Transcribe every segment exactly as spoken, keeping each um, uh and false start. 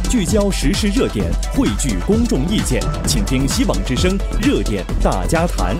聚焦时事热点，汇聚公众意见，请听希望之声热点大家谈。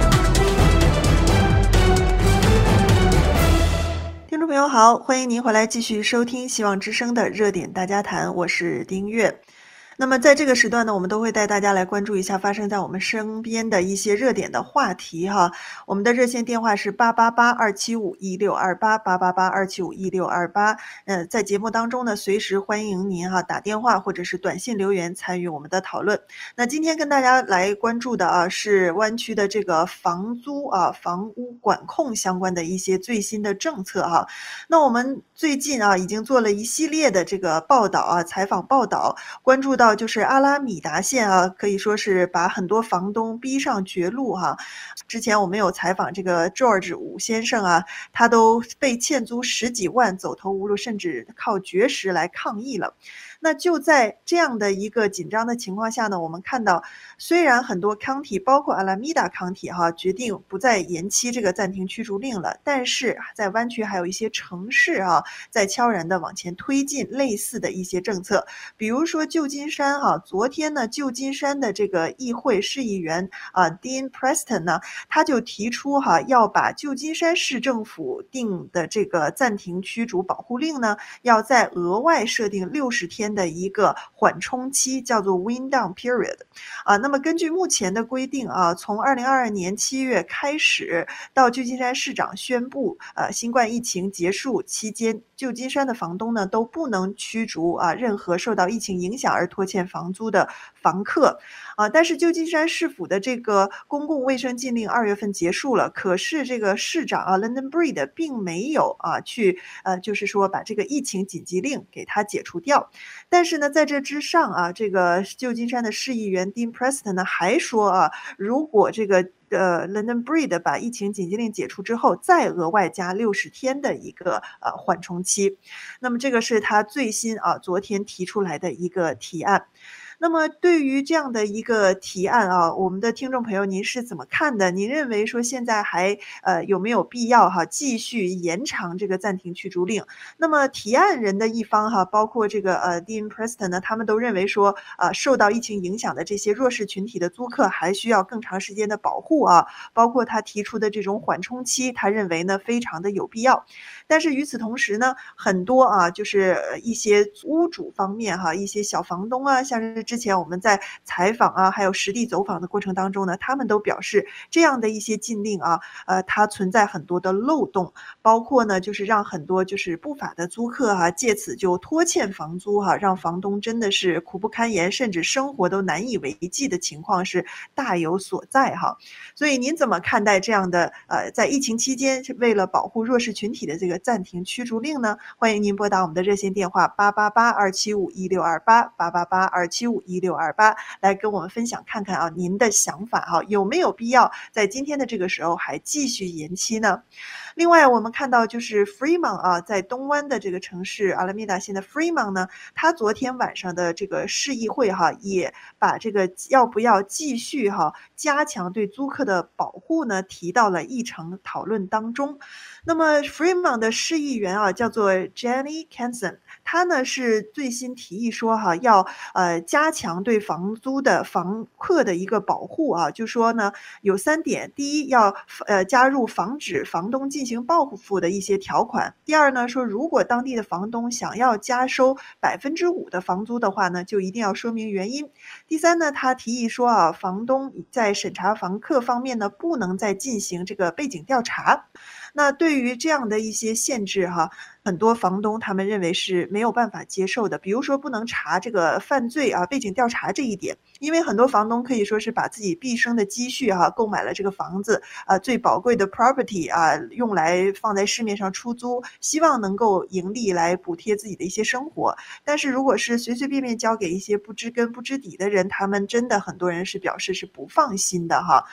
听众朋友好，欢迎您回来继续收听希望之声的热点大家谈，我是丁月。那么在这个时段呢，我们都会带大家来关注一下发生在我们身边的一些热点的话题哈。我们的热线电话是八八八二七五一六二八八八八二七五一六二八。呃，在节目当中呢，随时欢迎您哈打电话或者是短信留言参与我们的讨论。那今天跟大家来关注的啊是湾区的这个房租啊房屋管控相关的一些最新的政策哈。那我们最近啊已经做了一系列的这个报道啊采访报道，关注到就是阿拉米达县啊，可以说是把很多房东逼上绝路哈。之前我们有采访这个 George 武先生啊，他都被欠租十几万，走投无路，甚至靠绝食来抗议了。那就在这样的一个紧张的情况下呢，我们看到虽然很多 county 包括阿拉米达 county 哈决定不再延期这个暂停驱逐令了，但是在湾区还有一些城市啊在悄然的往前推进类似的一些政策。比如说旧金山哈，昨天呢旧金山的这个议会市议员啊 Dean Preston 呢，他就提出哈要把旧金山市政府定的这个暂停驱逐保护令呢，要再额外设定六十天的一个缓冲期，叫做 wind down period 啊。那么根据目前的规定啊，从二零二二年七月开始到旧金山市长宣布呃新冠疫情结束期间，旧金山的房东呢都不能驱逐啊任何受到疫情影响而拖欠房租的房客啊。但是旧金山市府的这个公共卫生禁令二月份结束了，可是这个市长啊 London Breed 并没有啊去呃就是说把这个疫情紧急令给它解除掉。但是呢在这之上啊，这个旧金山的市议员 Dean Preston 呢还说啊，如果这个呃 London Breed 把疫情紧急令解除之后，再额外加六十天的一个呃缓冲期。那么这个是他最新啊昨天提出来的一个提案。那么对于这样的一个提案啊，我们的听众朋友您是怎么看的？您认为说现在还呃有没有必要哈继续延长这个暂停驱逐令？那么提案人的一方哈，包括这个呃 Dean Preston 呢，他们都认为说啊、呃、受到疫情影响的这些弱势群体的租客还需要更长时间的保护啊，包括他提出的这种缓冲期，他认为呢非常的有必要。但是与此同时呢，很多啊就是一些屋主方面哈，一些小房东啊，像是之前我们在采访啊还有实地走访的过程当中呢，他们都表示这样的一些禁令啊呃它存在很多的漏洞，包括呢就是让很多就是不法的租客啊借此就拖欠房租哈、啊，让房东真的是苦不堪言，甚至生活都难以为继的情况是大有所在哈。所以您怎么看待这样的呃在疫情期间为了保护弱势群体的这个暂停驱逐令呢？欢迎您拨打我们的热线电话八八八二七五一六二八八八八二七五一六二八来跟我们分享看看啊您的想法哈、啊，有没有必要在今天的这个时候还继续延期呢？另外我们看到就是 Fremont 啊，在东湾的这个城市阿拉米达县的 Fremont 呢，他昨天晚上的这个市议会哈、啊，也把这个要不要继续哈、啊、加强对租客的保护呢提到了议程讨论当中。那么 Fremont 的市议员啊叫做 Jenny Canson， 他呢是最新提议说哈、啊、要呃加强对房租的房客的一个保护啊，就说呢有三点：第一，要呃加入防止房东进行报复的一些条款；第二呢，说如果当地的房东想要加收百分之五的房租的话呢，就一定要说明原因；第三呢，他提议说啊，房东在审查房客方面呢，不能再进行这个背景调查。那对于这样的一些限制哈、啊，很多房东他们认为是没有办法接受的，比如说不能查这个犯罪啊背景调查这一点，因为很多房东可以说是把自己毕生的积蓄哈、啊、购买了这个房子啊最宝贵的 property 啊用来放在市面上出租，希望能够盈利来补贴自己的一些生活。但是如果是随随便便交给一些不知根不知底的人，他们真的很多人是表示是不放心的哈。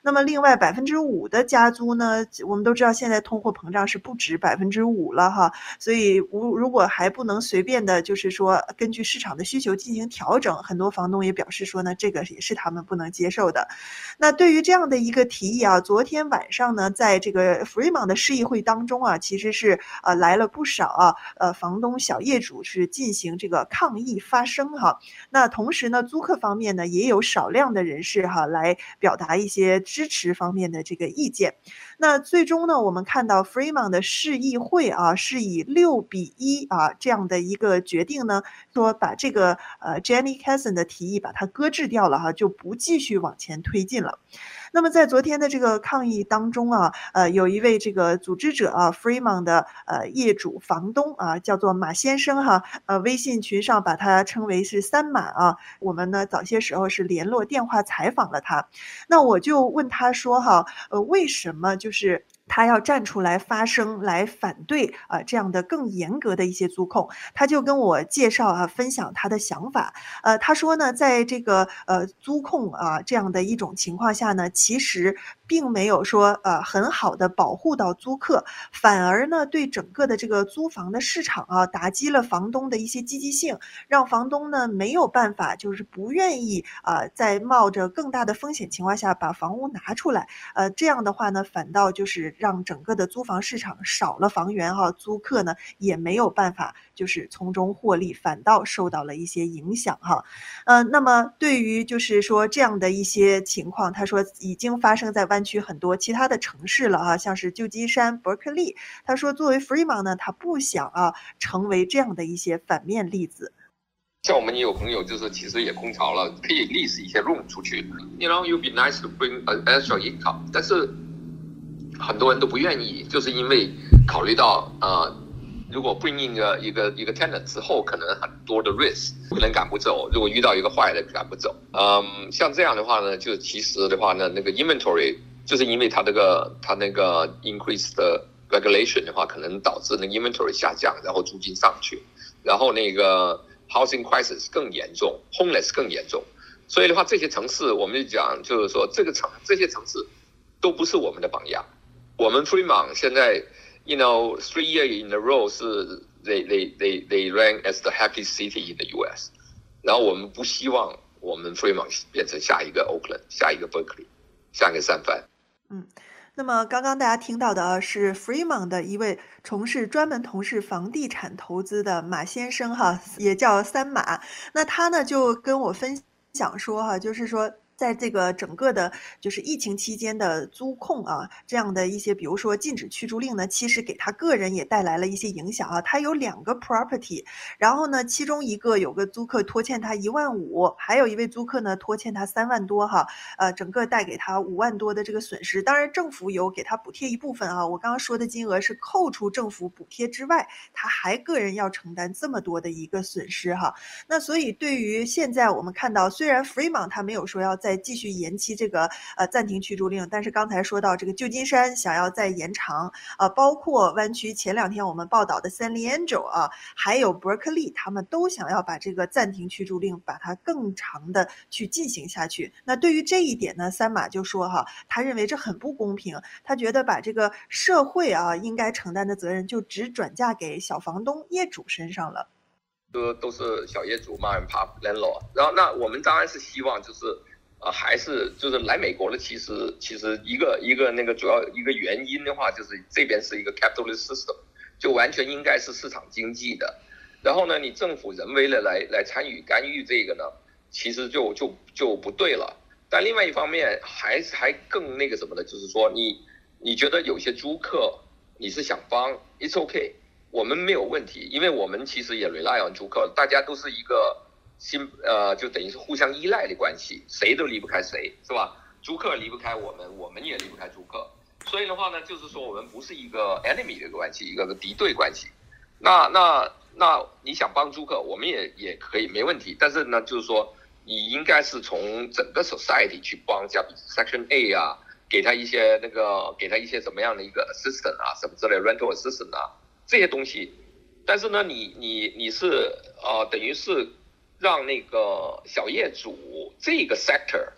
那么另外百分之五的加租呢，我们都知道现在通货膨胀是不止百分之五了哈，所以如如果还不能随便的，就是说根据市场的需求进行调整，很多房东也表示说呢，这个也是他们不能接受的。那对于这样的一个提议啊，昨天晚上呢，在这个 Fremont 的市议会当中啊，其实是呃来了不少啊呃房东小业主是进行这个抗议发声哈。那同时呢，租客方面呢也有少量的人士哈来表达一些支持方面的这个意见。那最终呢，我们看到 Fremont 的市议会啊是以六比一啊这样的一个决定呢，说把这个呃 Jenny Casson 的提议把它搁置掉了哈，就不继续往前推进了。那么在昨天的这个抗议当中啊，呃，有一位这个组织者啊 ，Fremont 的呃业主房东啊，叫做马先生哈，呃，微信群上把他称为是三马啊。我们呢早些时候是联络电话采访了他，那我就问他说哈，呃，为什么就是他要站出来发声来反对啊、呃、这样的更严格的一些租控，他就跟我介绍啊，分享他的想法。呃，他说呢，在这个呃租控啊这样的一种情况下呢，其实并没有说呃很好的保护到租客，反而呢对整个的这个租房的市场啊打击了房东的一些积极性，让房东呢没有办法，就是不愿意啊、呃、在冒着更大的风险情况下把房屋拿出来。呃，这样的话呢，反倒就是让整个的租房市场少了房源哈，租客呢也没有办法就是从中获利，反倒受到了一些影响哈。呃，那么对于就是说这样的一些情况，他说已经发生在湾区很多其他的城市了哈，像是旧金山、伯克利。他说作为 Fremont 呢，他不想啊成为这样的一些反面例子。 像我们也有朋友就是其实也空巢了，可以 lease 一些 room 出去 ，you know you'd be nice to bring an extra income， 但是很多人都不愿意，就是因为考虑到呃，如果 bring in 一个一个一个 tenant 之后，可能很多的 risk， 可能赶不走，如果遇到一个坏的赶不走。嗯，像这样的话呢，就其实的话呢，那个 inventory 就是因为它那个它那个 increase 的 regulation 的话，可能导致那个 inventory 下降，然后租金上去，然后那个housing crisis 更严重 ，homeless 更严重，所以的话，这些城市我们就讲，就是说这个城这些城市都不是我们的榜样。我们 Fremont 现在 ，you know three years in a row 是 they they they they rank as the happiest city in the U S， 然后我们不希望我们 Fremont 变成下一个 Oakland， 下一个 Berkeley， 下一个三藩。 嗯。那么刚刚大家听到的啊，是 Fremont 的一位从事专门从事房地产投资的马先生哈，也叫三马。那他呢就跟我分享说哈，就是说在这个整个的就是疫情期间的租控啊，这样的一些比如说禁止驱逐令呢，其实给他个人也带来了一些影响啊。他有两个 property， 然后呢其中一个有个租客拖欠他一万五，还有一位租客呢拖欠他三万多哈，呃整个带给他五万多的这个损失。当然政府有给他补贴一部分啊，我刚刚说的金额是扣除政府补贴之外，他还个人要承担这么多的一个损失哈。那所以对于现在我们看到，虽然 Fremont 他没有说要再继续延期这个呃暂停驱逐令，但是刚才说到这个旧金山想要再延长，呃，包括湾区前两天我们报道的 San Leandro 啊，还有伯克利，他们都想要把这个暂停驱逐令把它更长的去进行下去。那对于这一点呢，三马就说哈，他认为这很不公平，他觉得把这个社会啊应该承担的责任就只转嫁给小房东业主身上了。 都都是小业主嘛 ，pop landlord， 然后那我们当然是希望就是。呃，还是就是来美国的，其实其实一个一个那个主要一个原因的话，就是这边是一个 capitalist system， 就完全应该是市场经济的。然后呢，你政府人为的来来参与干预这个呢，其实就就就不对了。但另外一方面，还还更那个什么的，就是说你你觉得有些租客你是想帮 ，it's okay， 我们没有问题，因为我们其实也 rely on 租客，大家都是一个。新呃，就等于是互相依赖的关系，谁都离不开谁，是吧？租客离不开我们，我们也离不开租客。所以的话呢，就是说我们不是一个 enemy 的关系，一个敌对关系。那那那你想帮租客，我们也也可以没问题。但是呢，就是说你应该是从整个 society 去帮，像 Section A 啊，给他一些那个，给他一些什么样的一个 assistant 啊，什么之类 rental assistant 啊这些东西。但是呢，你你你是呃，等于是。让那个小业主这个 sector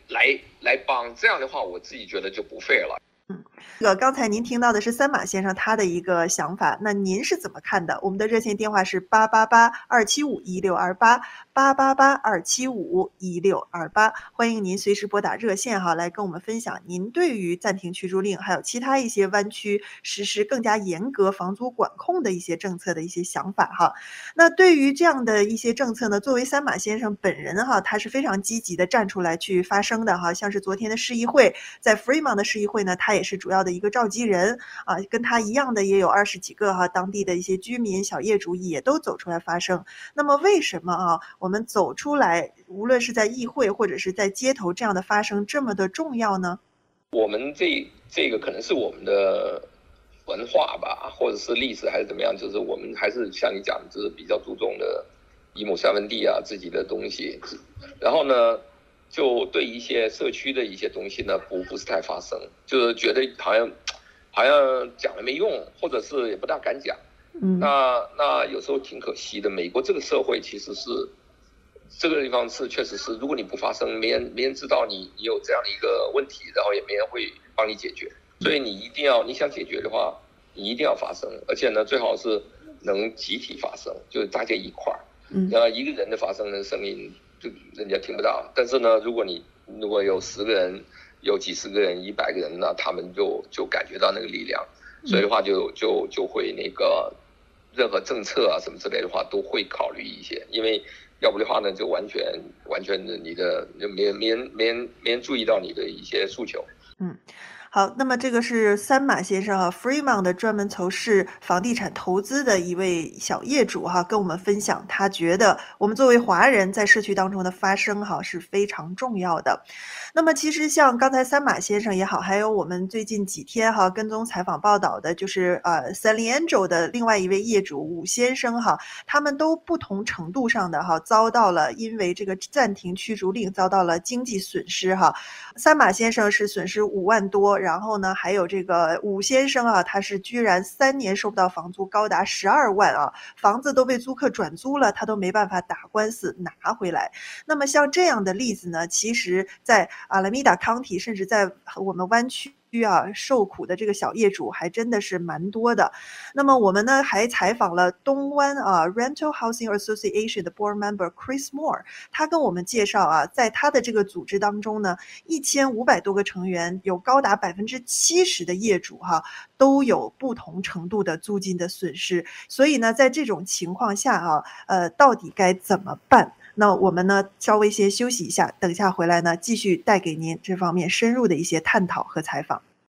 来来帮，这样的话我自己觉得就不废了。 嗯，这个刚才您听到的是三马先生他的一个想法，那您是怎么看的？我们的热线电话是八八八二七五一六二八八八八二七五一六二八，欢迎您随时拨打热线哈，来跟我们分享您对于暂停驱逐令还有其他一些湾区实施更加严格房租管控的一些政策的一些想法哈。那对于这样的一些政策呢，作为三马先生本人哈，他是非常积极的站出来去发声的哈，像是昨天的市议会，在 Fremont 的市议会呢，他也是主要的一个召集人啊，跟他一样的也有二十几个哈，当地的一些居民小业主也都走出来发声。那么为什么啊，我们走出来，无论是在议会或者是在街头这样的发声这么的重要呢？ 我们这这个可能是我们的文化吧，或者是历史还是怎么样，就是我们还是像你讲，就是比较注重的一亩三分地啊，自己的东西。然后呢，就对一些社区的一些东西呢，不不是太发声，就是觉得好像好像讲了没用，或者是也不大敢讲。 嗯， 那那有时候挺可惜的。美国这个社会其实是这个地方是确实是，如果你不发声，没人没人知道你你有这样的一个问题，然后也没人会帮你解决。所以你一定要，你想解决的话，你一定要发声，而且呢，最好是能集体发声，就是大家一块儿。 嗯， 然后一个人的发声的声音，就人家听不到。但是呢，如果你如果有十个人，有几十个人，一百个人呢，他们就就感觉到那个力量。所以的话就，就就就会那个任何政策啊什么之类的话，都会考虑一些，因为要不的话呢，就完全完全的你的就没人没人没人没人注意到你的一些诉求。 嗯。好，那么这个是三马先生啊 ，Fremont 的专门从事房地产投资的一位小业主哈，跟我们分享，他觉得我们作为华人在社区当中的发声哈是非常重要的。那么其实像刚才三马先生也好，还有我们最近几天哈跟踪采访报道的，就是呃 San Leandro 的另外一位业主武先生哈，他们都不同程度上的哈遭到了因为这个暂停驱逐令遭到了经济损失哈。三马先生是损失五万多。然后呢，还有这个武先生啊，他是居然三年收不到房租，高达十二万啊，房子都被租客转租了，他都没办法打官司拿回来。那么像这样的例子呢，其实在阿拉米达 County， 甚至在我们湾区啊，受苦的这个小业主还真的是蛮多的。那么我们呢还采访了东湾啊 Rental Housing Association 的 Board Member Chris Moore， 他跟我们介绍啊，在他的这个组织当中呢，一千五百多个成员，有高达百分之七十的业主哈、啊、都有不同程度的租金的损失。所以呢，在这种情况下啊，呃，到底该怎么办？那我们呢稍微先休息一下，等一下回来呢继续带给您这方面深入的一些探讨和采访。